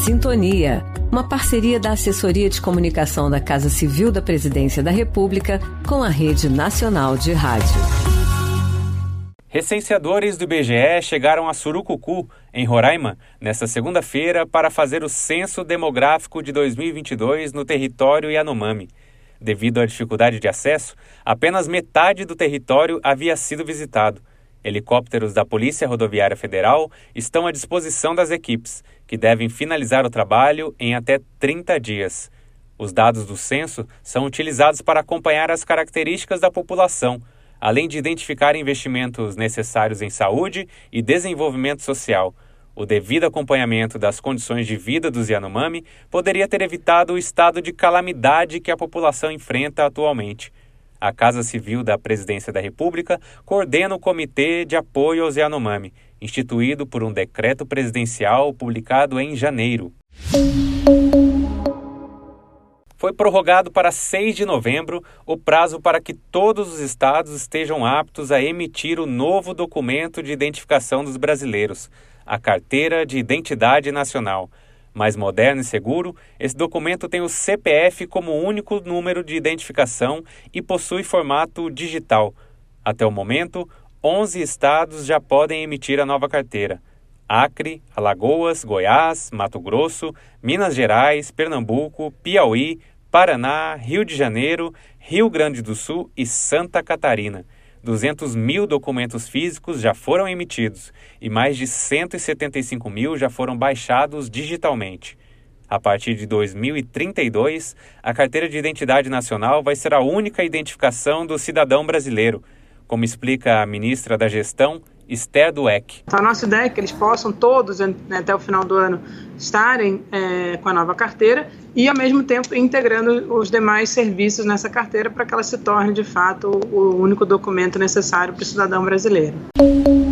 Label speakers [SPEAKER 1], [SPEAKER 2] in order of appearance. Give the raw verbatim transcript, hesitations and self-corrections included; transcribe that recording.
[SPEAKER 1] Sintonia, uma parceria da Assessoria de Comunicação da Casa Civil da Presidência da República com a Rede Nacional de Rádio.
[SPEAKER 2] Recenseadores do I B G E chegaram a Surucucu, em Roraima, nesta segunda-feira para fazer o Censo Demográfico de dois mil e vinte e dois no território Yanomami. Devido à dificuldade de acesso, apenas metade do território havia sido visitado. Helicópteros da Polícia Rodoviária Federal estão à disposição das equipes, que devem finalizar o trabalho em até trinta dias. Os dados do censo são utilizados para acompanhar as características da população, além de identificar investimentos necessários em saúde e desenvolvimento social. O devido acompanhamento das condições de vida dos Yanomami poderia ter evitado o estado de calamidade que a população enfrenta atualmente. A Casa Civil da Presidência da República coordena o Comitê de Apoio aos Yanomami, instituído por um decreto presidencial publicado em janeiro. Foi prorrogado para seis de novembro o prazo para que todos os estados estejam aptos a emitir o novo documento de identificação dos brasileiros, a Carteira de Identidade Nacional. Mais moderno e seguro, esse documento tem o C P F como único número de identificação e possui formato digital. Até o momento, onze estados já podem emitir a nova carteira: Acre, Alagoas, Goiás, Mato Grosso, Minas Gerais, Pernambuco, Piauí, Paraná, Rio de Janeiro, Rio Grande do Sul e Santa Catarina. duzentos mil documentos físicos já foram emitidos e mais de cento e setenta e cinco mil já foram baixados digitalmente. A partir de dois mil e trinta e dois, a Carteira de Identidade Nacional vai ser a única identificação do cidadão brasileiro, como explica a ministra da Gestão, Esther Dweck.
[SPEAKER 3] A nossa ideia é que eles possam todos, até o final do ano, estarem é, com a nova carteira e, ao mesmo tempo, integrando os demais serviços nessa carteira para que ela se torne, de fato, o único documento necessário para o cidadão brasileiro.